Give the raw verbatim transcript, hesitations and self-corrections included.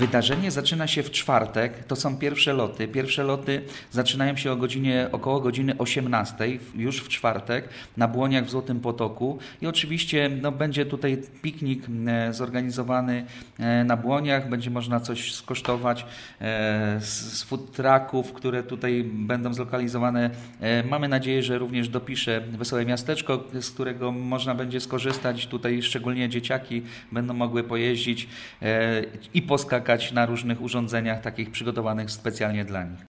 Wydarzenie zaczyna się w czwartek, to są pierwsze loty. Pierwsze loty zaczynają się o godzinie, około godziny osiemnastej, już w czwartek, na Błoniach w Złotym Potoku. I oczywiście no, będzie tutaj piknik e, zorganizowany e, na Błoniach, będzie można coś skosztować e, z, z food trucków, które tutaj będą zlokalizowane. E, mamy nadzieję, że również dopisze Wesołe Miasteczko, z którego można będzie skorzystać. Tutaj szczególnie dzieciaki będą mogły pojeździć e, i poskakać na różnych urządzeniach takich przygotowanych specjalnie dla nich.